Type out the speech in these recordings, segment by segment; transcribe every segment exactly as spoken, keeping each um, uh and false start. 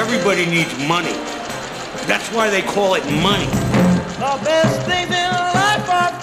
Everybody needs money. That's why they call it money. The best things in life are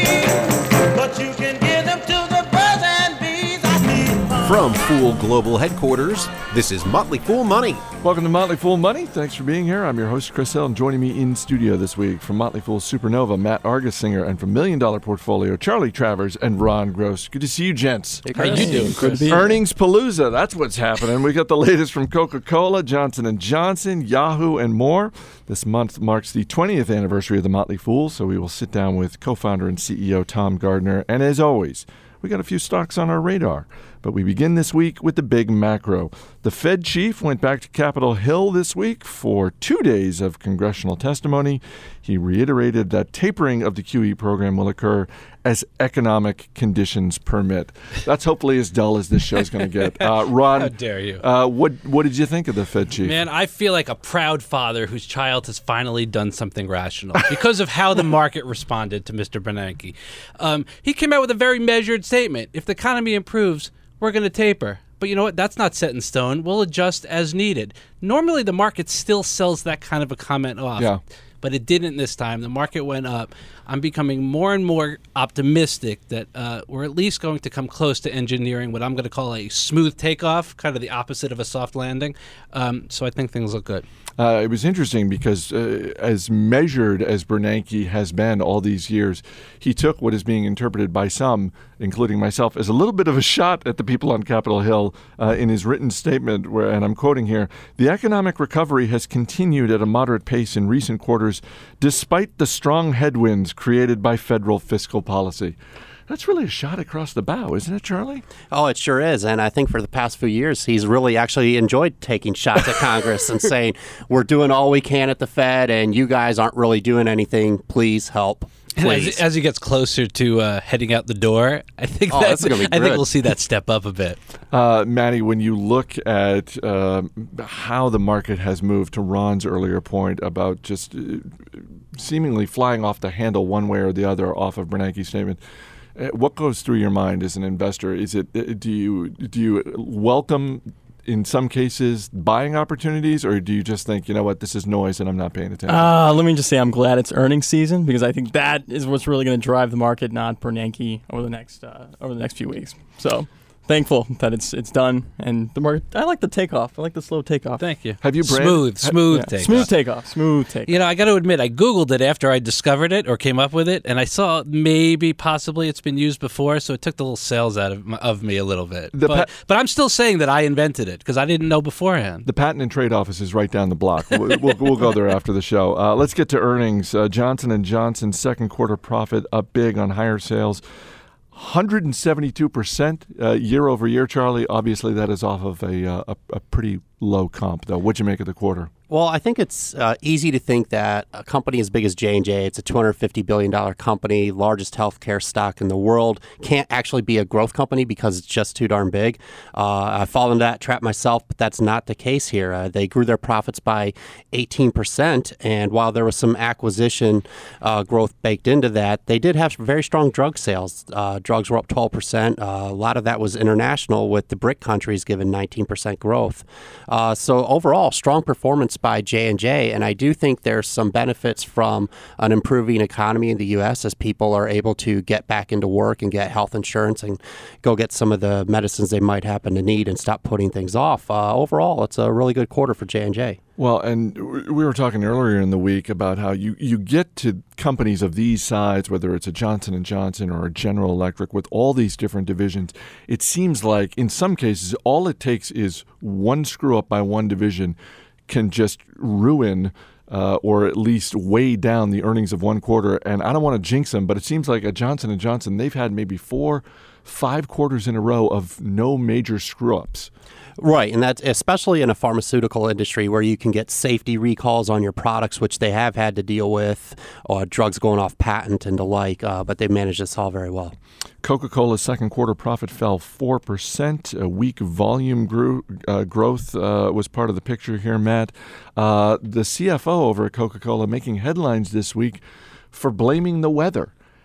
free, but you can give them to the birds and bees. I need money. From Fool Global Headquarters, this is Motley Fool Money. Welcome to Motley Fool Money. Thanks for being here. I'm your host, Chris Hill, and joining me in studio this week from Motley Fool Supernova, Matt Argersinger, and from Million Dollar Portfolio, Charlie Travers and Ron Gross. Good to see you, gents. Hey, how you doing, Chris? Earnings Palooza, that's what's happening. We got the latest from Coca-Cola, Johnson and Johnson, Yahoo, and more. This month marks the twentieth anniversary of the Motley Fool, so we will sit down with co-founder and C E O Tom Gardner. And as always, we got a few stocks on our radar. But we begin this week with the big macro. The Fed chief went back to Capitol Hill this week for two days of congressional testimony. He reiterated that tapering of the Q E program will occur as economic conditions permit. That's hopefully as dull as this show's going to get. Uh, Ron, how dare you? Uh, what what did you think of the Fed chief? Man, I feel like a proud father whose child has finally done something rational because of how the market responded to Mister Bernanke. Um, he came out with a very measured statement. If the economy improves, we're going to taper. But you know what? That's not set in stone. We'll adjust as needed. Normally, the market still sells that kind of a comment off. Yeah. But it didn't this time. The market went up. I'm becoming more and more optimistic that uh, we're at least going to come close to engineering what I'm going to call a smooth takeoff, kind of the opposite of a soft landing. Um, so I think things look good. Uh, it was interesting because uh, as measured as Bernanke has been all these years, he took what is being interpreted by some, including myself, as a little bit of a shot at the people on Capitol Hill uh, in his written statement, where, and I'm quoting here, "The economic recovery has continued at a moderate pace in recent quarters, despite the strong headwinds created by federal fiscal policy." That's really a shot across the bow, isn't it, Charlie? Oh, it sure is. And I think for the past few years, he's really actually enjoyed taking shots at Congress and saying, we're doing all we can at the Fed, and you guys aren't really doing anything. Please help. Please. As, as he gets closer to uh, heading out the door, I think oh, that's, that's gonna be I good. think we'll see that step up a bit. Uh, Matty, when you look at uh, how the market has moved, to Ron's earlier point about just uh, seemingly flying off the handle one way or the other off of Bernanke's statement, uh, what goes through your mind as an investor? Is it uh, do you do you welcome, in some cases, buying opportunities, or do you just think, you know what, this is noise and I'm not paying attention? Uh, let me just say I'm glad it's earnings season, because I think that is what's really going to drive the market, not Bernanke over the next uh, over the next few weeks. So thankful that it's it's done, and the market. I like the takeoff. I like the slow takeoff. Thank you. Have you, Brad? Smooth, smooth Yeah, takeoff. Smooth takeoff. Smooth takeoff. You know, I got to admit, I Googled it after I discovered it or came up with it, and I saw maybe, possibly it's been used before, so it took the little sales out of, my, of me a little bit. The But, pa- but I'm still saying that I invented it because I didn't know beforehand. The Patent and Trade Office is right down the block. We'll, we'll, we'll go there after the show. Uh, let's get to earnings. Uh, Johnson and Johnson's second quarter profit up big on higher sales. one hundred seventy-two percent uh, year over year, Charlie. Obviously, that is off of a, uh, a, a pretty low comp, though. What'd you make of the quarter? Well, I think it's uh, easy to think that a company as big as J and J, it's a two hundred fifty billion dollars company, largest healthcare stock in the world, can't actually be a growth company because it's just too darn big. Uh, I fall into that trap myself, but that's not the case here. Uh, they grew their profits by eighteen percent, and while there was some acquisition uh, growth baked into that, they did have very strong drug sales. Uh, drugs were up twelve percent. Uh, a lot of that was international, with the BRIC countries giving nineteen percent growth. Uh, so overall, strong performance by J and J, and I do think there's some benefits from an improving economy in the U S as people are able to get back into work and get health insurance and go get some of the medicines they might happen to need and stop putting things off. Uh, overall, it's a really good quarter for J and J. Well, and we were talking earlier in the week about how you, you get to companies of these size, whether it's a Johnson and Johnson or a General Electric, with all these different divisions. It seems like in some cases, all it takes is one screw up by one division can just ruin uh, or at least weigh down the earnings of one quarter. And I don't want to jinx them, but it seems like at Johnson and Johnson, they've had maybe four, five quarters in a row of no major screw-ups. Right, and that's especially in a pharmaceutical industry where you can get safety recalls on your products, which they have had to deal with, or drugs going off patent and the like, uh, but they've managed this all very well. Coca-Cola's second quarter profit fell four percent. A weak volume grew, uh, growth uh, was part of the picture here, Matt. Uh, the C F O over at Coca-Cola making headlines this week for blaming the weather.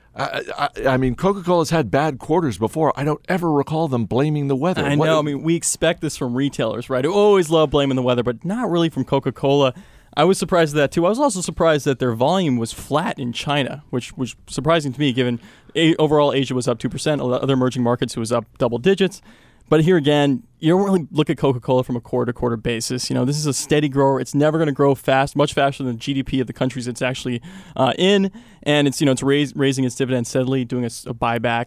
I, I, I mean, Coca-Cola's had bad quarters before. I don't ever recall them blaming the weather. I What- know. I mean, we expect this from retailers, right? Who always love blaming the weather, but not really from Coca-Cola. I was surprised at that, too. I was also surprised that their volume was flat in China, which was surprising to me, given a- overall Asia was up two percent. Other emerging markets, it was up double digits. But here again, you don't really look at Coca-Cola from a quarter-to-quarter basis. You know, this is a steady grower. It's never going to grow fast, much faster than the G D P of the countries it's actually uh, in. And it's, you know, it's raise, raising its dividend steadily, doing a, s- a buyback.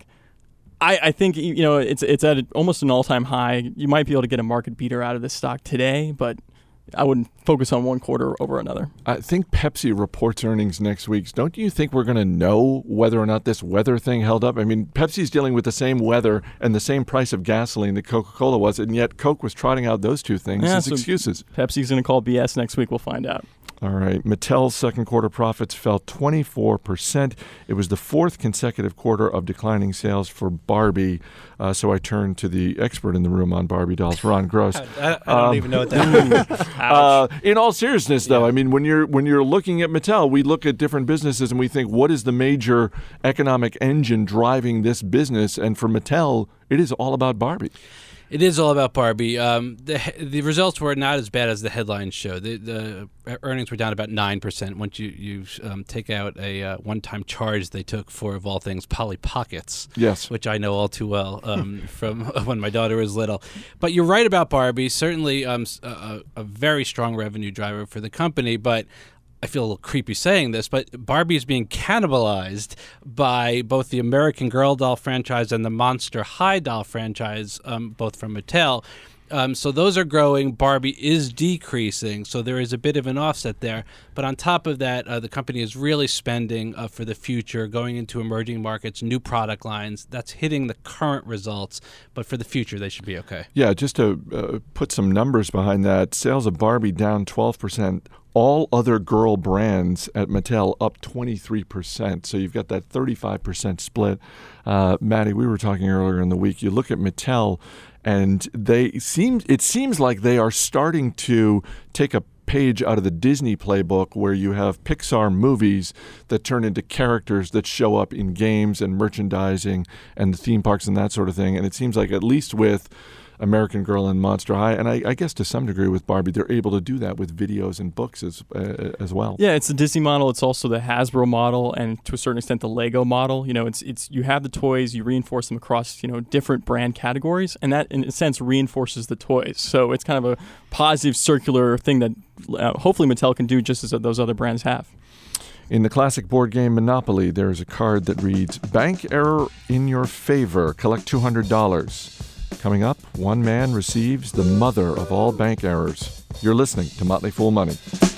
I, I think, you know, it's it's at almost an all-time high. You might be able to get a market beater out of this stock today, but I wouldn't focus on one quarter over another. I think Pepsi reports earnings next week. Don't you think we're going to know whether or not this weather thing held up? I mean, Pepsi's dealing with the same weather and the same price of gasoline that Coca-Cola was, and yet Coke was trotting out those two things Yeah, as so excuses. Pepsi's going to call B S next week. We'll find out. All right. Mattel's second quarter profits fell twenty-four percent. It was the fourth consecutive quarter of declining sales for Barbie. Uh, so I turned to the expert in the room on Barbie dolls, Ron Gross. I, I, I don't even know what that means. Uh, in all seriousness, though, I mean, when you're when you're looking at Mattel, we look at different businesses and we think, what is the major economic engine driving this business? And for Mattel, it is all about Barbie. It is all about Barbie. Um, the the results were not as bad as the headlines show. The, the earnings were down about nine percent once you, you um, take out a uh, one-time charge they took for, of all things, Polly Pockets. Yes. Which I know all too well um, from when my daughter was little. But you're right about Barbie. Certainly um, a, a very strong revenue driver for the company, but I feel a little creepy saying this, but Barbie is being cannibalized by both the American Girl doll franchise and the Monster High doll franchise, um, both from Mattel. Um, so those are growing. Barbie is decreasing. So there is a bit of an offset there. But on top of that, uh, the company is really spending uh, for the future, going into emerging markets, new product lines. That's hitting the current results. But for the future, they should be okay. Yeah, just to uh, put some numbers behind that, sales of Barbie down twelve percent. All other girl brands at Mattel up twenty-three percent. So you've got that thirty-five percent split. Uh, Maddie, we were talking earlier in the week. You look at Mattel, and they seem it seems like they are starting to take a page out of the Disney playbook, where you have Pixar movies that turn into characters that show up in games and merchandising and the theme parks and that sort of thing. And it seems like, at least with American Girl and Monster High, and I, I guess to some degree with Barbie, they're able to do that with videos and books as uh, as well. Yeah, it's the Disney model. It's also the Hasbro model, and to a certain extent the Lego model. You know, it's it's you have the toys, you reinforce them across you know different brand categories, and that in a sense reinforces the toys. So it's kind of a positive circular thing that uh, hopefully Mattel can do just as those other brands have. In the classic board game Monopoly, there is a card that reads, "Bank error in your favor. Collect two hundred dollars. Coming up, one man receives the mother of all bank errors. You're listening to Motley Fool Money.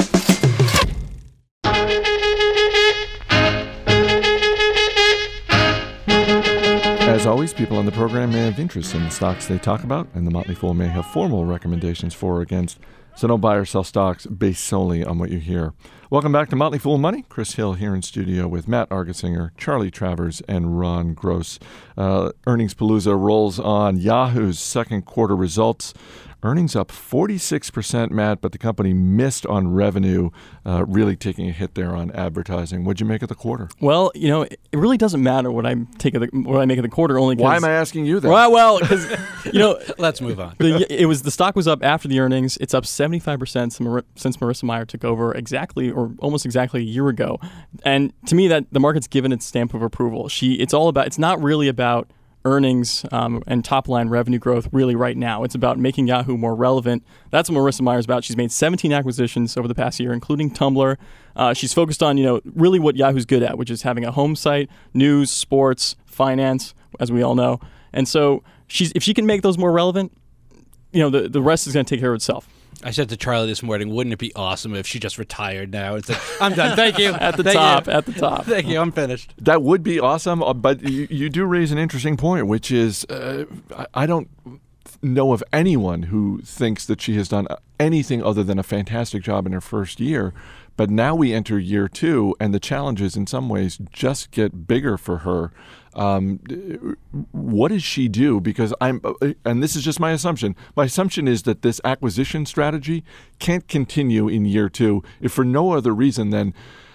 As always, people on the program may have interest in the stocks they talk about, and the Motley Fool may have formal recommendations for or against. So don't buy or sell stocks based solely on what you hear. Welcome back to Motley Fool Money. Chris Hill here in studio with Matt Argersinger, Charlie Travers, and Ron Gross. Uh, Earnings Palooza rolls on. Yahoo's second quarter results. Earnings up forty-six percent, Matt, but the company missed on revenue, uh, really taking a hit there on advertising. What'd you make of the quarter? Well, you know, it really doesn't matter what I take of the, what I make of the quarter. Only Why am I asking you that? Well, well, because you know, Let's move on. the, it was the stock was up after the earnings. It's up seventy-five percent since Marissa Mayer took over exactly or almost exactly a year ago. And to me, that the market's given its stamp of approval. She, it's all about. It's not really about earnings um, and top-line revenue growth really right now. It's about making Yahoo more relevant. That's what Marissa Mayer's about. She's made seventeen acquisitions over the past year, including Tumblr. Uh, she's focused on, you know, really what Yahoo's good at, which is having a home site, news, sports, finance, as we all know. And so she's if she can make those more relevant, you know, the, the rest is going to take care of itself. I said to Charlie this morning, wouldn't it be awesome if she just retired now? It's like, I'm done. Thank you. At the Thank top, you. at the top. Thank you. I'm finished. That would be awesome, uh, but you, you do raise an interesting point, which is uh, I, I don't know of anyone who thinks that she has done anything other than a fantastic job in her first year. But now we enter year two, and the challenges in some ways just get bigger for her. Um, what does she do? Because I'm, and this is just my assumption, my assumption is that this acquisition strategy can't continue in year two, if for no other reason than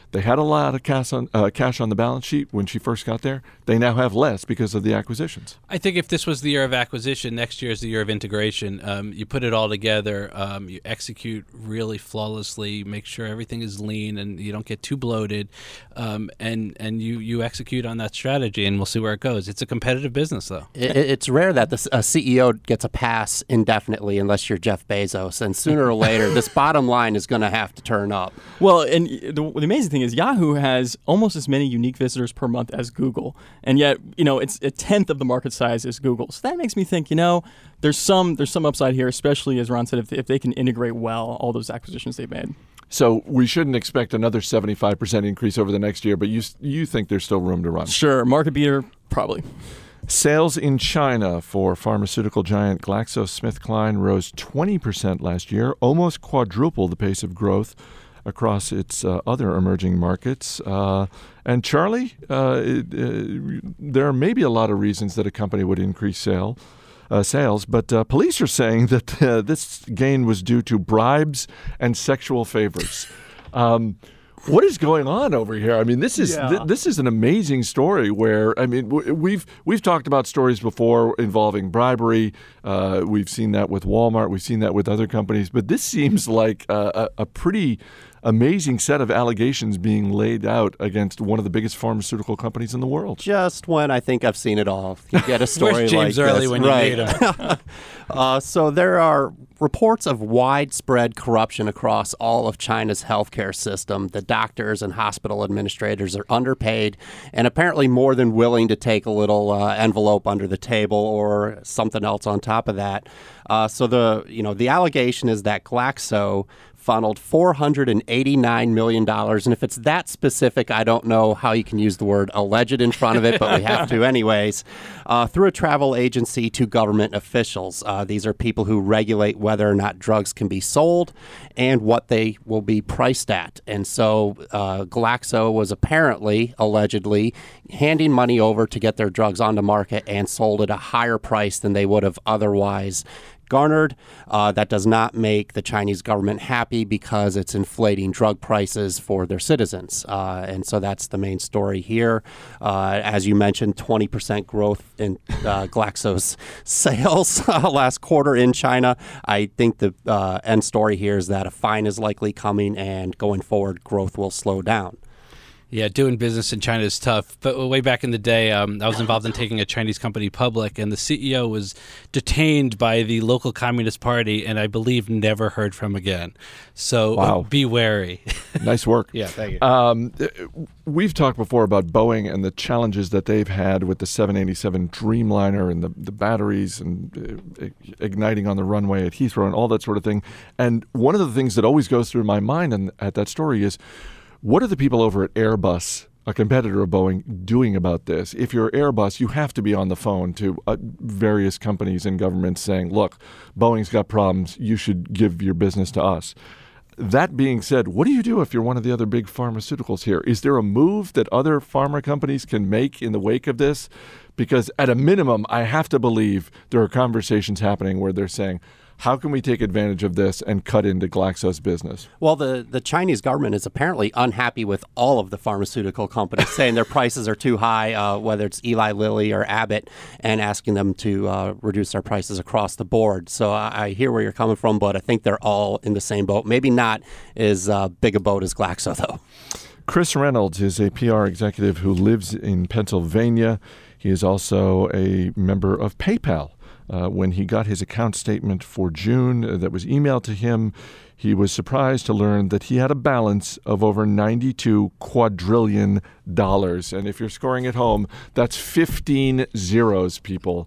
They had a lot of cash on uh, cash on the balance sheet when she first got there. They now have less because of the acquisitions. I think if this was the year of acquisition, next year is the year of integration. Um, you put it all together, um, you execute really flawlessly, make sure everything is lean and you don't get too bloated, um, and and you, you execute on that strategy, and we'll see where it goes. It's a competitive business, though. It, it's rare that the, a C E O gets a pass indefinitely unless you're Jeff Bezos, and sooner or later, this bottom line is going to have to turn up. Well, and the, the amazing thing is Yahoo has almost as many unique visitors per month as Google, and yet, you know, it's a tenth of the market size as Google. So that makes me think, you know, there's some there's some upside here, especially as Ron said, if, if they can integrate well all those acquisitions they've made. So we shouldn't expect another seventy-five percent increase over the next year, but you you think there's still room to run? Sure, market beater, probably. Sales in China for pharmaceutical giant GlaxoSmithKline rose twenty percent last year, almost quadruple the pace of growth across its uh, other emerging markets. Uh, and Charlie, uh, it, uh, there may be a lot of reasons that a company would increase sale, uh, sales, but uh, police are saying that uh, this gain was due to bribes and sexual favors. Um, What is going on over here? I mean, this is Yeah. th- this is an amazing story. Where I mean, w- we've we've talked about stories before involving bribery. Uh, we've seen that with Walmart. We've seen that with other companies. But this seems like a, a, a pretty amazing set of allegations being laid out against one of the biggest pharmaceutical companies in the world. Just when I think I've seen it all, you get a story Where's James like Early this. when you right. need him? uh, so there are reports of widespread corruption across all of China's healthcare system. The doctors and hospital administrators are underpaid and apparently more than willing to take a little uh, envelope under the table or something else on top of that. Uh, so the you know the allegation is that Glaxo funneled four hundred eighty-nine million dollars. And if it's that specific, I don't know how you can use the word alleged in front of it, but we have to anyways, uh, through a travel agency to government officials. Uh, these are people who regulate whether or not drugs can be sold and what they will be priced at. And so uh, Glaxo was apparently, allegedly, handing money over to get their drugs on the market and sold at a higher price than they would have otherwise garnered. Uh, that does not make the Chinese government happy because it's inflating drug prices for their citizens. Uh, and so that's the main story here. Uh, as you mentioned, twenty percent growth in uh, Glaxo's sales last quarter in China. I think the uh, end story here is that a fine is likely coming, and going forward, growth will slow down. Yeah, doing business in China is tough. But way back in the day, um, I was involved in taking a Chinese company public, and the C E O was detained by the local Communist Party, and I believe never heard from again. So Wow. be wary. Nice work. Yeah, thank you. Um, we've talked before about Boeing and the challenges that they've had with the seven eighty-seven Dreamliner and the, the batteries and uh, igniting on the runway at Heathrow and all that sort of thing. And one of the things that always goes through my mind in, at that story is, what are the people over at Airbus, a competitor of Boeing, doing about this? If you're Airbus, you have to be on the phone to uh, various companies and governments saying, look, Boeing's got problems. You should give your business to us. That being said, what do you do if you're one of the other big pharmaceuticals here? Is there a move that other pharma companies can make in the wake of this? Because at a minimum, I have to believe there are conversations happening where they're saying, how can we take advantage of this and cut into Glaxo's business? Well, the, the Chinese government is apparently unhappy with all of the pharmaceutical companies, saying their prices are too high, uh, whether it's Eli Lilly or Abbott, and asking them to uh, reduce their prices across the board. So I, I hear where you're coming from, but I think they're all in the same boat. Maybe not as uh, big a boat as Glaxo, though. Chris Reynolds is a P R executive who lives in Pennsylvania. He is also a member of PayPal. Uh, when he got his account statement for June uh, that was emailed to him, he was surprised to learn that he had a balance of over ninety-two quadrillion dollars. And if you're scoring at home, that's fifteen zeros, people.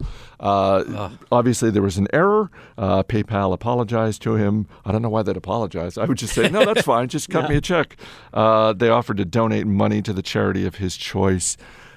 Uh, obviously, there was an error. Uh, PayPal apologized to him. I don't know why they'd apologize. I would just say, no, that's fine. Just cut yeah. me a check. Uh, they offered to donate money to the charity of his choice.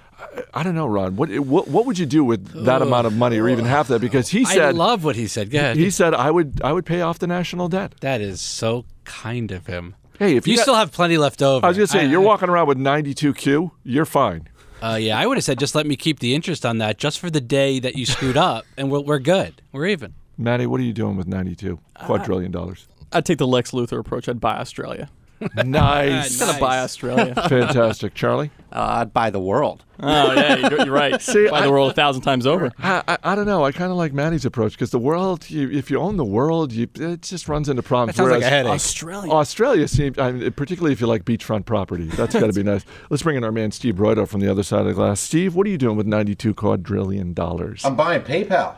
I don't know, Ron. What what what would you do with that amount of money, or even half that? Because he said, I love what he said. Go ahead. He said, I would I would pay off the national debt. That is so kind of him. Hey, if you, you got, still have plenty left over. I was going to say, I, you're walking around with ninety-two Q, you're fine. Uh, yeah, I would have said, just let me keep the interest on that just for the day that you screwed up, and we're, we're good. We're even. Maddie, what are you doing with ninety-two quadrillion dollars? I'd take the Lex Luthor approach. I'd buy Australia. Nice. He's gonna buy Australia. Fantastic. Charlie? Uh, I'd buy the world. Oh yeah, you're, you're right. See, buy I- the world a thousand times over. I, I, I don't know. I kind of like Maddie's approach because the world, you, if you own the world, you, it just runs into problems. That sounds like Whereas a headache. Australia. Australia seems, I mean, particularly if you like beachfront property, that's got to be nice. Let's bring in our man Steve Broido from the other side of the glass. Steve, what are you doing with ninety-two quadrillion dollars? I'm buying PayPal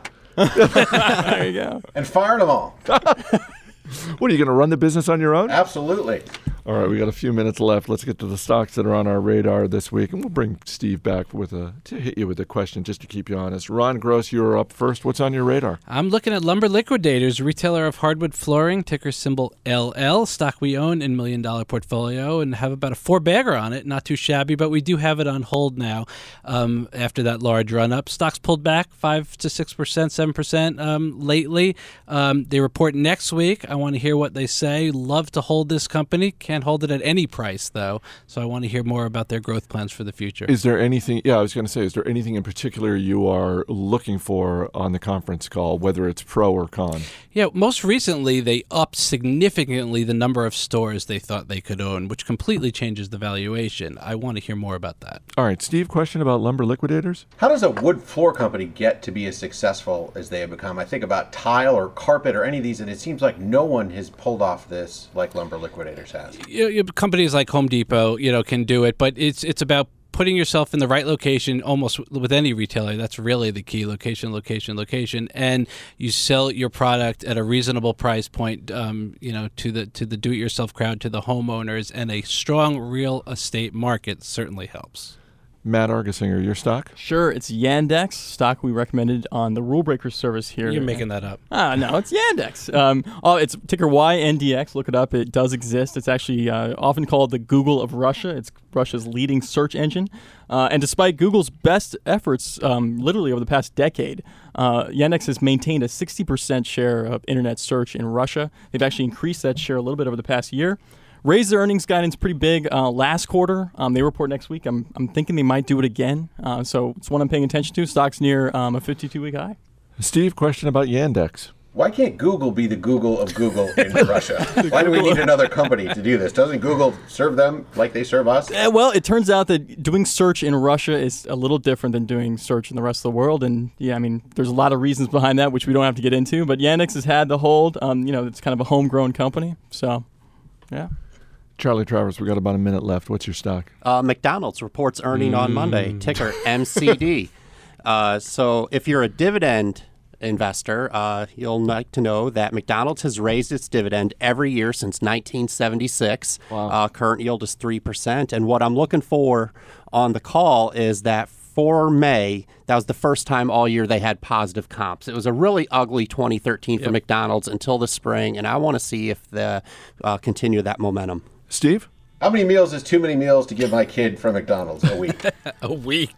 There you go. and firing them all. What are you going to run the business on your own? Absolutely. All right, we got a few minutes left. Let's get to the stocks that are on our radar this week, and we'll bring Steve back with a to hit you with a question just to keep you honest. Ron Gross, you are up first. What's on your radar? I'm looking at Lumber Liquidators, retailer of hardwood flooring, ticker symbol L L, stock we own in million dollar portfolio and have about a four bagger on it. Not too shabby, but we do have it on hold now um, after that large run up. Stocks pulled back five to six percent, seven percent um, lately. Um, they report next week. I want to hear what they say. Love to hold this company. Can't hold it at any price, though. So I want to hear more about their growth plans for the future. Is there anything, yeah, I was going to say, is there anything in particular you are looking for on the conference call, whether it's pro or con? Yeah, most recently they upped significantly the number of stores they thought they could own, which completely changes the valuation. I want to hear more about that. All right, Steve, question about Lumber Liquidators? How does a wood floor company get to be as successful as they have become? I think about tile or carpet or any of these, and it seems like no one has pulled off this like Lumber Liquidators has. You know, companies like Home Depot, you know, can do it, but it's it's about putting yourself in the right location almost with any retailer. That's really the key: location, location, location, and you sell your product at a reasonable price point, um, you know, to the to the do-it-yourself crowd, to the homeowners, and a strong real estate market certainly helps. Matt Argesinger, your stock? Sure, it's Yandex, stock we recommended on the Rule Breaker service here. You're making that up. Ah, no, it's Yandex. Um, oh, it's ticker Y N D X. Look it up. It does exist. It's actually uh, often called the Google of Russia. It's Russia's leading search engine. Uh, and despite Google's best efforts, um, literally over the past decade, uh, Yandex has maintained a sixty percent share of internet search in Russia. They've actually increased that share a little bit over the past year. Raised their earnings guidance pretty big uh, last quarter. Um, they report next week. I'm I'm thinking they might do it again. Uh, so it's one I'm paying attention to. Stock's near um, a fifty-two week high. Steve, question about Yandex. Why can't Google be the Google of Google in Russia? Why do we need another company to do this? Doesn't Google serve them like they serve us? Uh, well, it turns out that doing search in Russia is a little different than doing search in the rest of the world. And yeah, I mean, there's a lot of reasons behind that, which we don't have to get into. But Yandex has had the hold. Um, you know, it's kind of a homegrown company. So, yeah. Charlie Travers, we got about a minute left. What's your stock? Uh, McDonald's reports earning on Monday, ticker M C D. uh, so if you're a dividend investor, uh, you'll like to know that McDonald's has raised its dividend every year since nineteen seventy-six. Wow. Uh, current yield is three percent. And what I'm looking for on the call is that for May, that was the first time all year they had positive comps. It was a really ugly twenty thirteen for Yep. McDonald's until the spring, and I want to see if they uh, continue that momentum. Steve? How many meals is too many meals to give my kid from McDonald's a week? A week.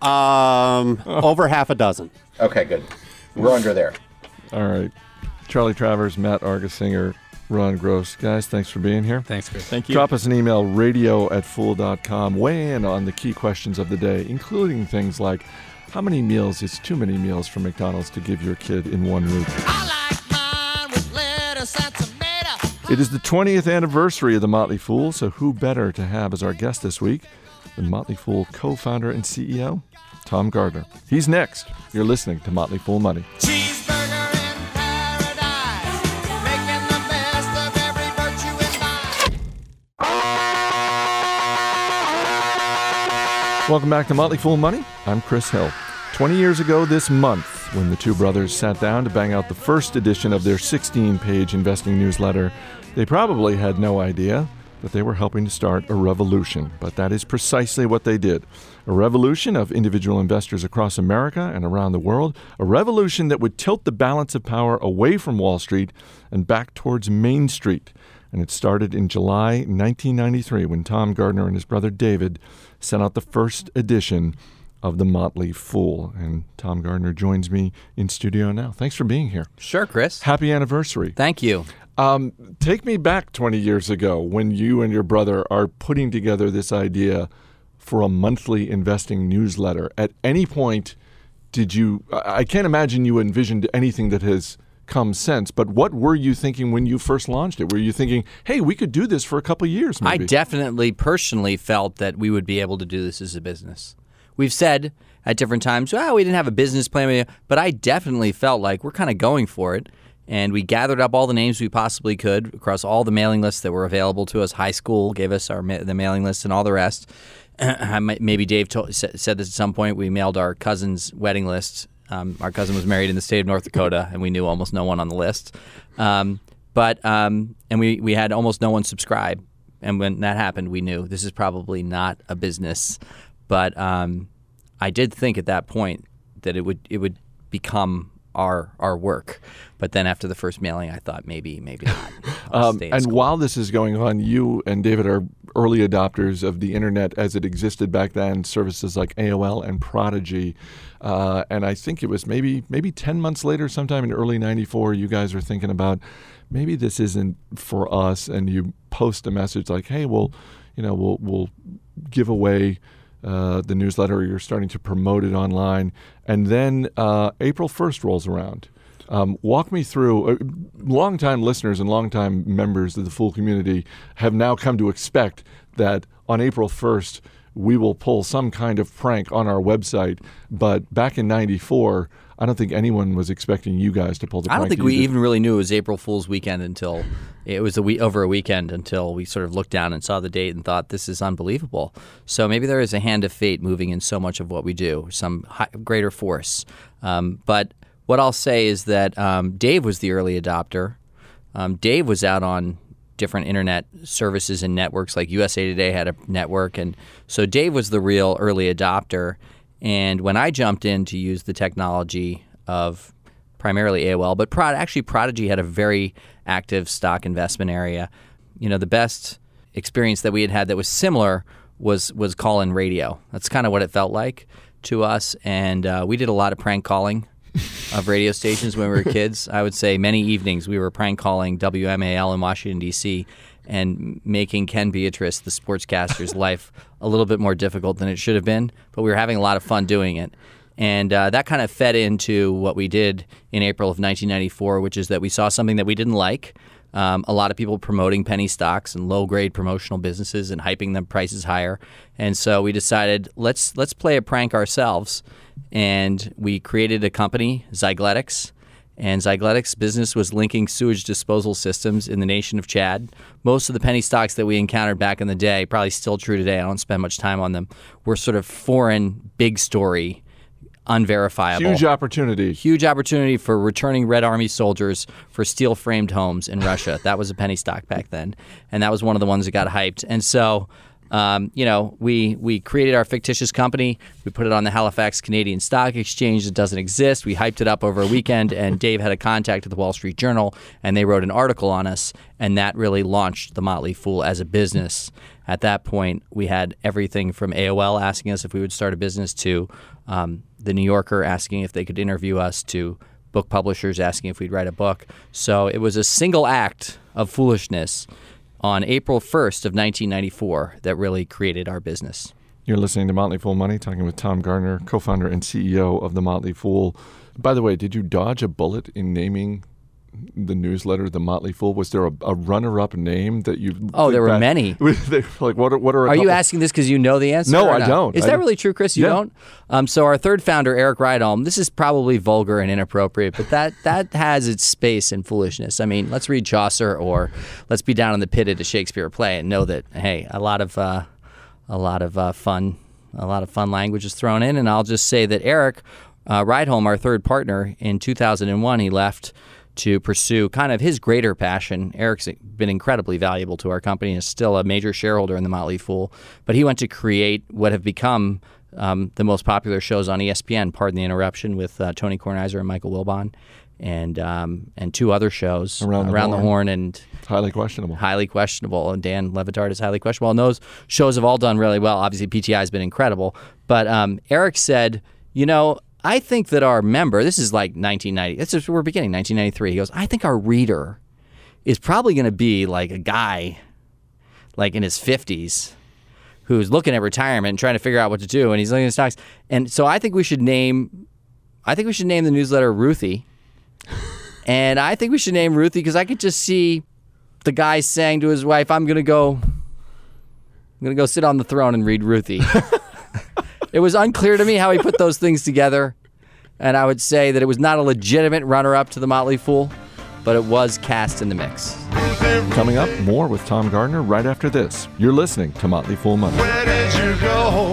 Um, over half a dozen. Okay, good. We're under there. All right. Charlie Travers, Matt Argesinger, Ron Gross. Guys, thanks for being here. Thanks, Chris. Thank you. Drop us an email, radio at fool dot com. Weigh in on the key questions of the day, including things like how many meals is too many meals for McDonald's to give your kid in one week? I like mine with lettuce and tomato. It is the twentieth anniversary of The Motley Fool, so who better to have as our guest this week than Motley Fool co-founder and C E O, Tom Gardner. He's next. You're listening to Motley Fool Money. Cheeseburger in paradise, making the best of every virtue in life. Welcome back to Motley Fool Money. I'm Chris Hill. twenty years ago this month, when the two brothers sat down to bang out the first edition of their sixteen-page investing newsletter, they probably had no idea that they were helping to start a revolution. But that is precisely what they did. A revolution of individual investors across America and around the world. A revolution that would tilt the balance of power away from Wall Street and back towards Main Street. And it started in July nineteen ninety-three when Tom Gardner and his brother David sent out the first edition of The Motley Fool. And Tom Gardner joins me in studio now. Thanks for being here. Sure, Chris. Happy anniversary. Thank you. Um, take me back twenty years ago when you and your brother are putting together this idea for a monthly investing newsletter. At any point, did you, I I can't imagine you envisioned anything that has come since. But what were you thinking when you first launched it? Were you thinking, hey, we could do this for a couple of years maybe? I definitely personally felt that we would be able to do this as a business. We've said at different times, well, we didn't have a business plan, but I definitely felt like we're kind of going for it. And we gathered up all the names we possibly could across all the mailing lists that were available to us. High school gave us our the mailing list and all the rest. Maybe Dave told, said this at some point. We mailed our cousin's wedding list. Um, our cousin was married in the state of North Dakota, and we knew almost no one on the list. Um, but um, and we, we had almost no one subscribe. And when that happened, we knew this is probably not a business. But um, I did think at that point that it would it would become our our work. But then after the first mailing, I thought maybe, maybe not. um, and school. While this is going on, you and David are early adopters of the internet as it existed back then, services like A O L and Prodigy. Uh, and I think it was maybe maybe ten months later, sometime in early ninety-four, you guys are thinking about maybe this isn't for us. And you post a message like, hey, we'll, you know, we'll, we'll give away Uh, the newsletter, you're starting to promote it online, and then uh, April first rolls around. Um, walk me through. Uh, longtime listeners and longtime members of the Fool community have now come to expect that on April first we will pull some kind of prank on our website. But back in ninety-four, I don't think anyone was expecting you guys to pull the I prank. don't think we even really knew it was April Fool's weekend until it was a week, over a weekend until we sort of looked down and saw the date and thought, this is unbelievable. So maybe there is a hand of fate moving in so much of what we do, some high, greater force. Um, but what I'll say is that um, Dave was the early adopter. Um, Dave was out on different internet services and networks, like U S A Today had a network. And so Dave was the real early adopter. And when I jumped in to use the technology of primarily A O L, but Prod, actually Prodigy had a very active stock investment area. You know, the best experience that we had had that was similar was was call-in radio. That's kind of what it felt like to us. And uh, we did a lot of prank calling of radio stations when we were kids. I would say many evenings we were prank calling W M A L in Washington, D C, and making Ken Beatrice, the sportscaster's life, a little bit more difficult than it should have been. But we were having a lot of fun doing it. And uh, that kind of fed into what we did in April of nineteen ninety-four, which is that we saw something that we didn't like. Um, a lot of people promoting penny stocks and low-grade promotional businesses and hyping them prices higher. And so we decided, let's let's play a prank ourselves. And we created a company, Zygletics. And Zygletics' business was linking sewage disposal systems in the nation of Chad. Most of the penny stocks that we encountered back in the day, probably still true today, I don't spend much time on them, were sort of foreign, big story, unverifiable. Huge opportunity. Huge opportunity for returning Red Army soldiers for steel-framed homes in Russia. That was a penny stock back then. And that was one of the ones that got hyped. And so, um, you know, we we created our fictitious company. We put it on the Halifax Canadian Stock Exchange. It doesn't exist. We hyped it up over a weekend, and Dave had a contact at the Wall Street Journal, and they wrote an article on us, and that really launched The Motley Fool as a business. At that point, we had everything from A O L asking us if we would start a business to um, The New Yorker asking if they could interview us to book publishers asking if we'd write a book. So it was a single act of foolishness on April first of nineteen ninety-four that really created our business. You're listening to Motley Fool Money, talking with Tom Gardner, co-founder and C E O of The Motley Fool. By the way, did you dodge a bullet in naming the newsletter The Motley Fool? Was there a, a runner-up name that you? Oh, there were that, many. Like what? Are, what are? A are couple? you asking this because you know the answer? No, or I not? don't. Is I that don't. really true, Chris? You yeah. don't. Um, so our third founder, Eric Rydholm. This is probably vulgar and inappropriate, but that that has its space in foolishness. I mean, let's read Chaucer or let's be down in the pit at a Shakespeare play and know that hey, a lot of uh, a lot of uh, fun, a lot of fun language is thrown in. And I'll just say that Eric uh, Rydholm, our third partner, in two thousand one, he left to pursue kind of his greater passion. Eric's been incredibly valuable to our company and is still a major shareholder in The Motley Fool. But he went to create what have become um, the most popular shows on E S P N, Pardon the Interruption, with uh, Tony Kornheiser and Michael Wilbon, and um, and two other shows, Around the, Around horn. the Horn and Highly Questionable. Highly Questionable. And Dan Levitard is Highly Questionable. And those shows have all done really well. Obviously, P T I has been incredible. But um, Eric said, you know, I think that our member, this is like nineteen ninety, this is, we're beginning nineteen ninety-three. He goes, I think our reader is probably going to be like a guy like in his fifties who's looking at retirement and trying to figure out what to do, and he's looking at stocks. And so I think we should name, I think we should name the newsletter Ruthie. And I think we should name Ruthie because I could just see the guy saying to his wife, I'm going to go I'm going to go sit on the throne and read Ruthie. It was unclear to me how he put those things together. And I would say that it was not a legitimate runner-up to the Motley Fool, but it was cast in the mix. Coming up, more with Tom Gardner right after this. You're listening to Motley Fool Money. Where did you go?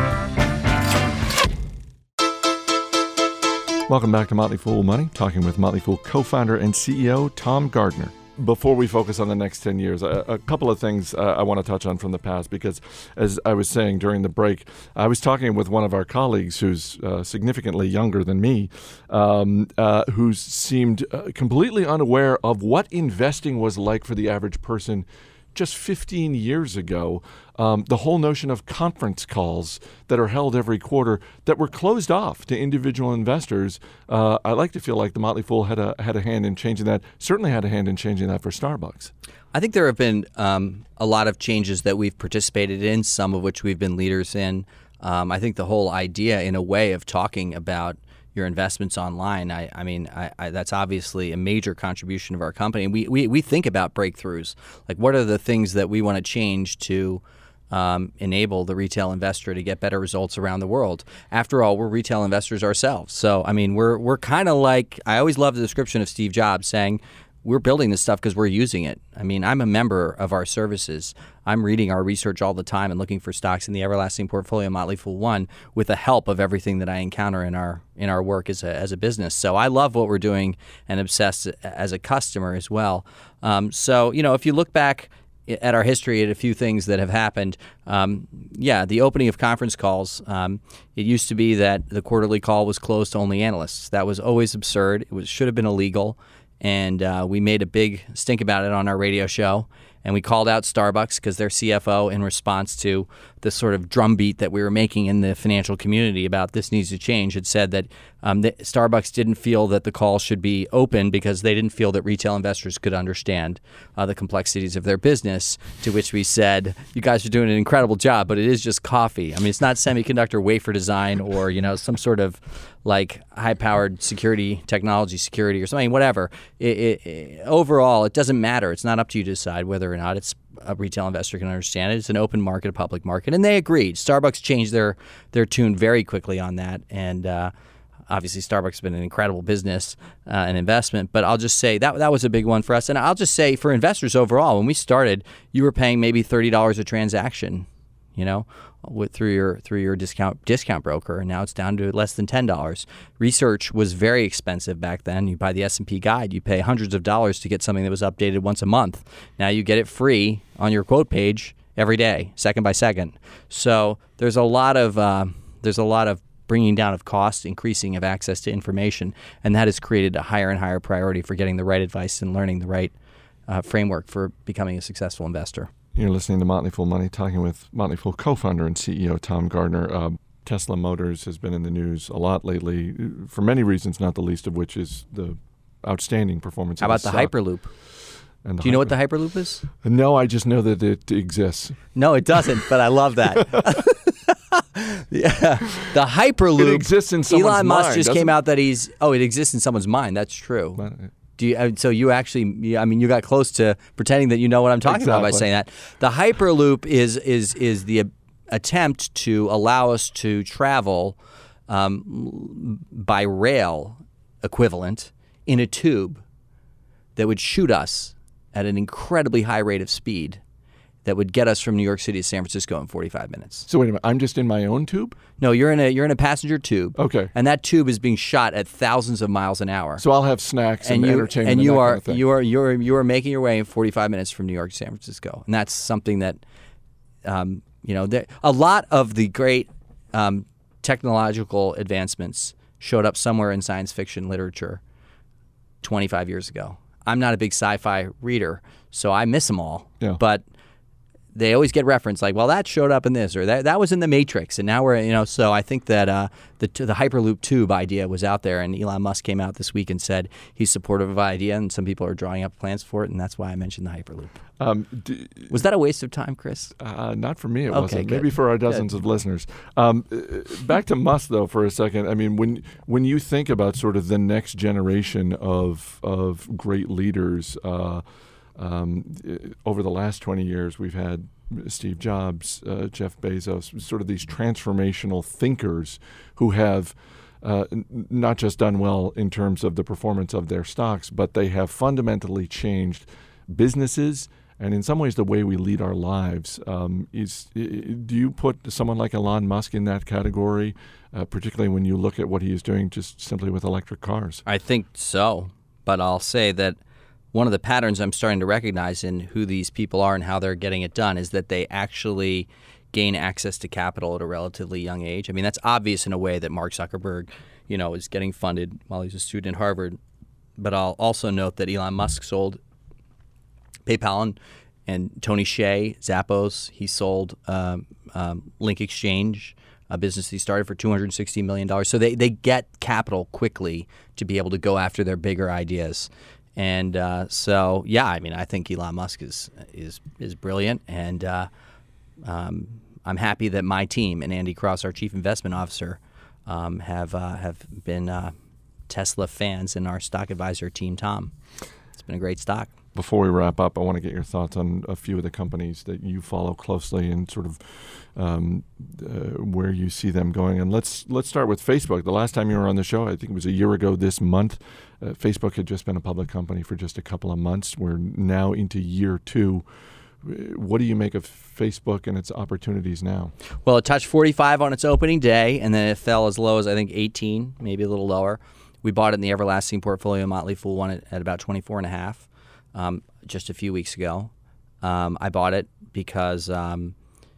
Welcome back to Motley Fool Money, talking with Motley Fool co-founder and C E O Tom Gardner. Before we focus on the next ten years, a, a couple of things uh, I want to touch on from the past, because as I was saying during the break, I was talking with one of our colleagues who's uh, significantly younger than me, um, uh, who seemed uh, completely unaware of what investing was like for the average person just fifteen years ago. Um, the whole notion of conference calls that are held every quarter that were closed off to individual investors. Uh, I like to feel like the Motley Fool had a had a hand in changing that. Certainly had a hand in changing that for Starbucks. I think there have been um, a lot of changes that we've participated in, some of which we've been leaders in. Um, I think the whole idea, in a way, of talking about your investments online, I, I mean, I, I, that's obviously a major contribution of our company. And we, we, we think about breakthroughs. Like, what are the things that we want to change to um, enable the retail investor to get better results around the world? After all, we're retail investors ourselves. So, I mean, we're we're kind of like, I always love the description of Steve Jobs saying, we're building this stuff because we're using it. I mean, I'm a member of our services. I'm reading our research all the time and looking for stocks in the everlasting portfolio Motley Fool One with the help of everything that I encounter in our in our work as a as a business. So I love what we're doing and obsessed as a customer as well. Um, so, you know, if you look back at our history at a few things that have happened, um, yeah, the opening of conference calls, um, it used to be that the quarterly call was closed to only analysts. That was always absurd. It was should have been illegal. And uh, we made a big stink about it on our radio show. And we called out Starbucks because their C F O, in response to the sort of drumbeat that we were making in the financial community about this needs to change, had said that um, the, Starbucks didn't feel that the call should be open because they didn't feel that retail investors could understand uh, the complexities of their business, to which we said, you guys are doing an incredible job, but it is just coffee. I mean, it's not semiconductor wafer design or, you know, some sort of like high-powered security, technology security or something, whatever. It, it, it, overall, it doesn't matter. It's not up to you to decide whether or not it's a retail investor can understand it. It's an open market, a public market. And they agreed. Starbucks changed their, their tune very quickly on that. And uh, obviously, Starbucks has been an incredible business uh, and investment. But I'll just say that that was a big one for us. And I'll just say for investors overall, when we started, you were paying maybe thirty dollars a transaction, you know, with, through your through your discount discount broker, and now it's down to less than ten dollars. Research was very expensive back then. You buy the S and P guide, you pay hundreds of dollars to get something that was updated once a month. Now you get it free on your quote page every day, second by second. So there's a lot of uh, there's a lot of bringing down of cost, increasing of access to information, and that has created a higher and higher priority for getting the right advice and learning the right uh, framework for becoming a successful investor. You're listening to Motley Fool Money, talking with Motley Fool co-founder and C E O Tom Gardner. Uh, Tesla Motors has been in the news a lot lately for many reasons, not the least of which is the outstanding performance. How of about the the stock. Hyperloop? And the Do you know what Hyper- the Hyperloop is? No, I just know that it exists. No, it doesn't, but I love that. Yeah, the Hyperloop It exists in someone's Elon Musk mind, just doesn't came it? out that he's oh, it exists in someone's mind. That's true. But, uh, Do you, uh, so you actually, yeah, I mean, you got close to pretending that you know what I'm talking about by Exactly. saying that. The Hyperloop is is is the attempt to allow us to travel um, by rail equivalent in a tube that would shoot us at an incredibly high rate of speed that would get us from New York City to San Francisco in forty-five minutes. So wait a minute, I'm just in my own tube? No, you're in a you're in a passenger tube. Okay. And that tube is being shot at thousands of miles an hour. So I'll have snacks and, you, entertainment and and you that are kind of thing. you are you are you are making your way in forty-five minutes from New York to San Francisco, and that's something that, um, you know, there, a lot of the great um, technological advancements showed up somewhere in science fiction literature twenty-five years ago. I'm not a big sci-fi reader, so I miss them all. Yeah. But they always get referenced like, well, that showed up in this, or that that was in the Matrix, and now we're, you know, so I think that uh, the the Hyperloop tube idea was out there, and Elon Musk came out this week and said he's supportive of the idea, and some people are drawing up plans for it, and that's why I mentioned the Hyperloop. Um, d- was that a waste of time, Chris? Uh, not for me, it Okay, wasn't. good. Maybe for our dozens Good. of listeners. Um, uh, back to Musk, though, for a second. I mean, when when you think about sort of the next generation of of great leaders, uh, um, over the last twenty years, we've had Steve Jobs, uh, Jeff Bezos, sort of these transformational thinkers who have uh, n- not just done well in terms of the performance of their stocks, but they have fundamentally changed businesses and in some ways the way we lead our lives. Um, is do you put someone like Elon Musk in that category, uh, particularly when you look at what he is doing just simply with electric cars? I think so, but I'll say that one of the patterns I'm starting to recognize in who these people are and how they're getting it done is that they actually gain access to capital at a relatively young age. I mean, that's obvious in a way that Mark Zuckerberg, you know, is getting funded while he's a student at Harvard. But I'll also note that Elon Musk sold PayPal and, and Tony Hsieh, Zappos. He sold um, um, Link Exchange, a business he started for two hundred sixty million dollars. So they, they get capital quickly to be able to go after their bigger ideas. And uh, so, yeah, I mean, I think Elon Musk is is is brilliant, and uh, um, I'm happy that my team and Andy Cross, our chief investment officer, um, have uh, have been uh, Tesla fans in our stock advisor team. Tom, it's been a great stock. Before we wrap up, I want to get your thoughts on a few of the companies that you follow closely and sort of um, uh, where you see them going. And let's let's start with Facebook. The last time you were on the show, I think it was a year ago this month, uh, Facebook had just been a public company for just a couple of months. We're now into year two. What do you make of Facebook and its opportunities now? Well, it touched forty-five on its opening day, and then it fell as low as, I think, eighteen, maybe a little lower. We bought it in the Everlasting portfolio. Motley Fool won it at about twenty-four and a half. Um, just a few weeks ago. Um, I bought it because um,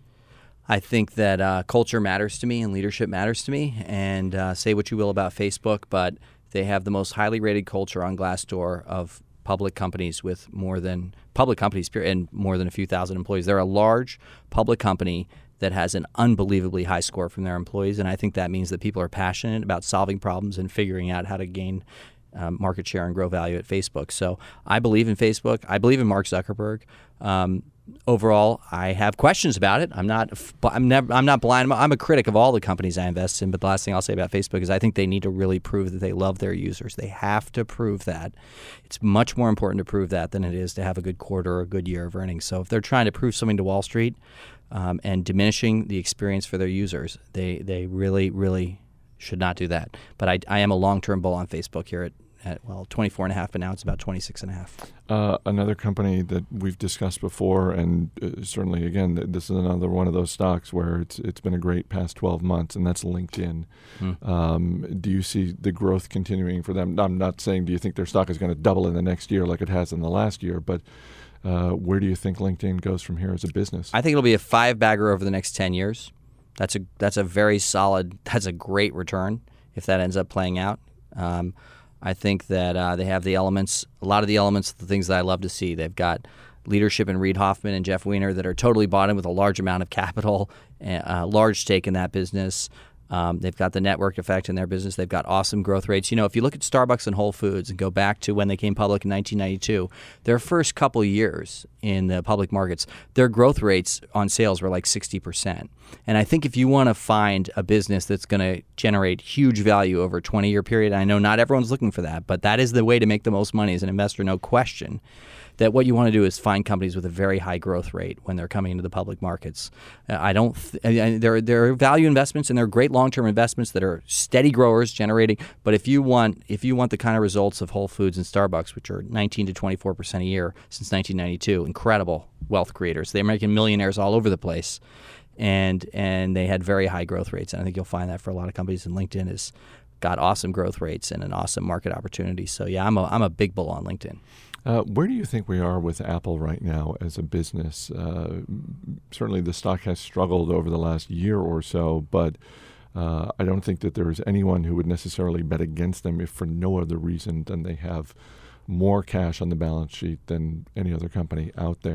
I think that uh, culture matters to me and leadership matters to me. And uh, say what you will about Facebook, but they have the most highly rated culture on Glassdoor of public companies with more than public companies and more than a few thousand employees. They're a large public company that has an unbelievably high score from their employees, and I think that means that people are passionate about solving problems and figuring out how to gain Um, market share and grow value at Facebook. So I believe in Facebook. I believe in Mark Zuckerberg. Um, overall, I have questions about it. I'm not. I'm never. I'm not blind. I'm a critic of all the companies I invest in. But the last thing I'll say about Facebook is I think they need to really prove that they love their users. They have to prove that. It's much more important to prove that than it is to have a good quarter or a good year of earnings. So if they're trying to prove something to Wall Street um, and diminishing the experience for their users, they they really really should not do that. But I, I am a long-term bull on Facebook here at, at, well, twenty-four and a half, but now it's about twenty-six and a half. Uh, another company that we've discussed before, and uh, certainly, again, th- this is another one of those stocks where it's it's been a great past twelve months, and that's LinkedIn. Hmm. Um, do you see the growth continuing for them? I'm not saying do you think their stock is going to double in the next year like it has in the last year, but uh, where do you think LinkedIn goes from here as a business? I think it'll be a five-bagger over the next ten years. That's a that's a very solid, that's a great return if that ends up playing out. Um, I think that uh, they have the elements, a lot of the elements, the things that I love to see. They've got leadership in Reid Hoffman and Jeff Weiner that are totally bought in with a large amount of capital, a large stake in that business. Um, they've got the network effect in their business. They've got awesome growth rates. You know, if you look at Starbucks and Whole Foods and go back to when they came public in nineteen ninety-two, their first couple years in the public markets, their growth rates on sales were like sixty percent. And I think if you want to find a business that's going to generate huge value over a twenty-year period, I know not everyone's looking for that, but that is the way to make the most money as an investor, no question. That what you want to do is find companies with a very high growth rate when they're coming into the public markets. Uh, I don't. Th- there, there are value investments, and there are great long-term investments that are steady growers generating. But if you want, if you want the kind of results of Whole Foods and Starbucks, which are nineteen to twenty-four percent a year since nineteen ninety-two, incredible wealth creators. They're making millionaires all over the place, and and they had very high growth rates. And I think you'll find that for a lot of companies. And LinkedIn has got awesome growth rates and an awesome market opportunity. So yeah, I'm a I'm a big bull on LinkedIn. Uh, where do you think we are with Apple right now as a business? Uh, certainly the stock has struggled over the last year or so, but uh, I don't think that there is anyone who would necessarily bet against them if for no other reason than they have more cash on the balance sheet than any other company out there.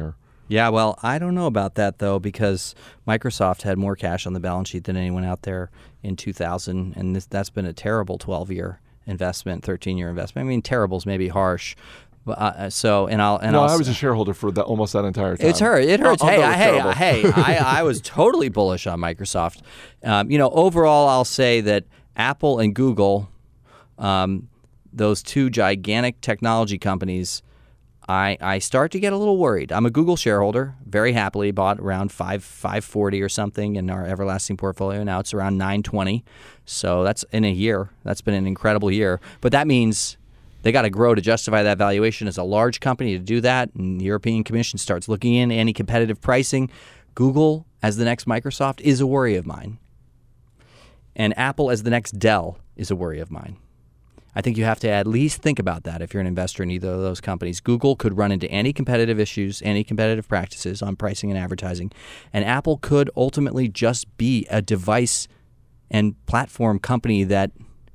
Yeah, well, I don't know about that, though, because Microsoft had more cash on the balance sheet than anyone out there in two thousand, and this, that's been a terrible twelve-year investment, thirteen-year investment. I mean, terrible's maybe harsh. But, uh, so, and I'll... And no, I'll, I was a shareholder for that, almost that entire time. It's hurt. It hurts. I'll, I'll hey, go I, with hey, terrible. hey, I, I was totally bullish on Microsoft. Um, you know, overall, I'll say that Apple and Google, um, those two gigantic technology companies, I, I start to get a little worried. I'm a Google shareholder, very happily bought around five five forty or something in our everlasting portfolio. Now it's around nine twenty. So that's in a year. That's been an incredible year. But that means they got to grow to justify that valuation as a large company to do that. And the European Commission starts looking in anti-competitive pricing. Google as the next Microsoft is a worry of mine. And Apple as the next Dell is a worry of mine. I think you have to at least think about that if you're an investor in either of those companies. Google could run into anti-competitive issues, anti-competitive practices on pricing and advertising, and Apple could ultimately just be a device and platform company that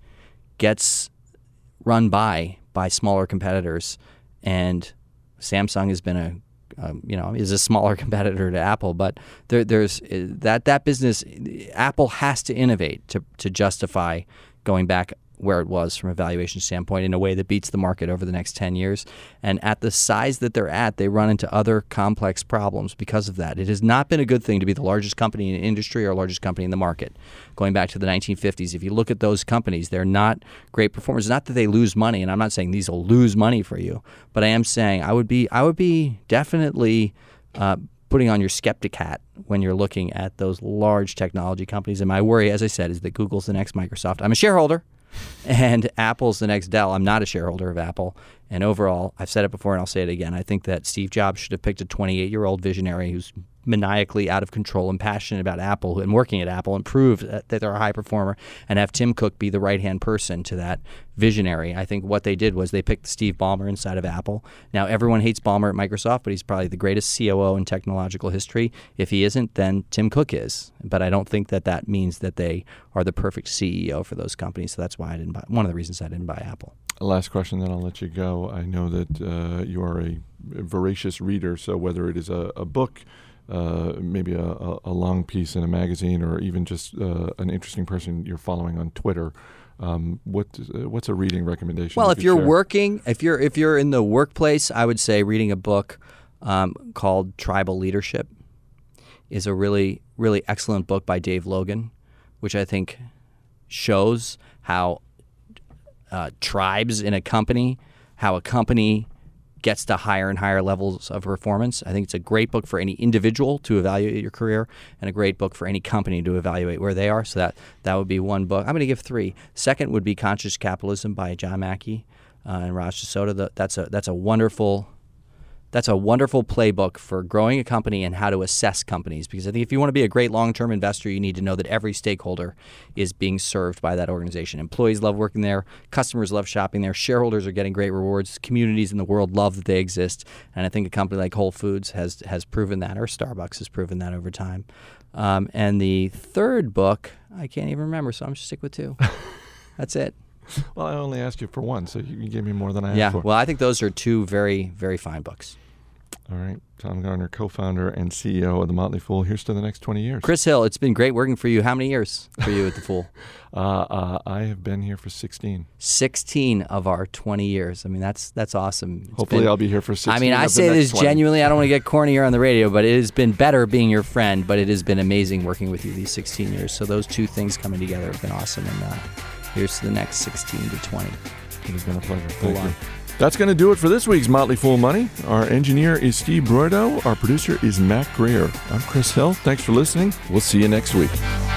gets run by by smaller competitors. And Samsung has been a Um, you know, is a smaller competitor to Apple, but there, there's that that business. Apple has to innovate to to justify going back where it was from a valuation standpoint in a way that beats the market over the next ten years. And at the size that they're at, they run into other complex problems because of that. It has not been a good thing to be the largest company in the industry or largest company in the market. Going back to the nineteen fifties, if you look at those companies, they're not great performers. Not that they lose money, and I'm not saying these will lose money for you, but I am saying I would be I would be definitely uh, putting on your skeptic hat when you're looking at those large technology companies. And my worry, as I said, is that Google's the next Microsoft. I'm a shareholder. And Apple's the next Dell. I'm not a shareholder of Apple. And overall, I've said it before and I'll say it again, I think that Steve Jobs should have picked a twenty-eight-year-old visionary who's maniacally out of control and passionate about Apple and working at Apple and prove that they're a high performer, and have Tim Cook be the right-hand person to that visionary. I think what they did was they picked Steve Ballmer inside of Apple. Now, everyone hates Ballmer at Microsoft, but he's probably the greatest C O O in technological history. If he isn't, then Tim Cook is. But I don't think that that means that they are the perfect C E O for those companies. So that's why I didn't buy, one of the reasons I didn't buy Apple. Last question, then I'll let you go. I know that uh, you are a voracious reader, so whether it is a, a book, uh, maybe a, a long piece in a magazine, or even just uh, an interesting person you're following on Twitter, um, what uh, what's a reading recommendation? Well, you if could you're share? working, if you're if you're in the workplace, I would say reading a book um, called Tribal Leadership is a really really excellent book by Dave Logan, which I think shows how Uh, tribes in a company, how a company gets to higher and higher levels of performance. I think it's a great book for any individual to evaluate your career, and a great book for any company to evaluate where they are. So that that would be one book. I'm going to give three. Second would be Conscious Capitalism by John Mackey uh, and Raj Sisodia. The, that's a that's a wonderful that's a wonderful playbook for growing a company and how to assess companies. Because I think if you want to be a great long-term investor, you need to know that every stakeholder is being served by that organization. Employees love working there. Customers love shopping there. Shareholders are getting great rewards. Communities in the world love that they exist. And I think a company like Whole Foods has has proven that, or Starbucks has proven that over time. Um, and the third book, I can't even remember, so I'm just stick with two. That's it. Well, I only asked you for one, so you gave me more than I asked yeah, for. Well, I think those are two very, very fine books. All right. Tom Garner, co-founder and C E O of The Motley Fool. Here's to the next twenty years. Chris Hill, it's been great working for you. How many years for you at The Fool? uh, uh, I have been here for sixteen. sixteen of our twenty years. I mean, that's that's awesome. It's Hopefully been, I'll be here for sixteen. I mean, I of the say next this twenty. genuinely. I don't want to get corny here on the radio, but it has been better being your friend, but it has been amazing working with you these sixteen years. So those two things coming together have been awesome. And uh, here's to the next sixteen to twenty. It has been a pleasure. Hold Thank on. you. That's going to do it for this week's Motley Fool Money. Our engineer is Steve Broido. Our producer is Matt Greer. I'm Chris Hill. Thanks for listening. We'll see you next week.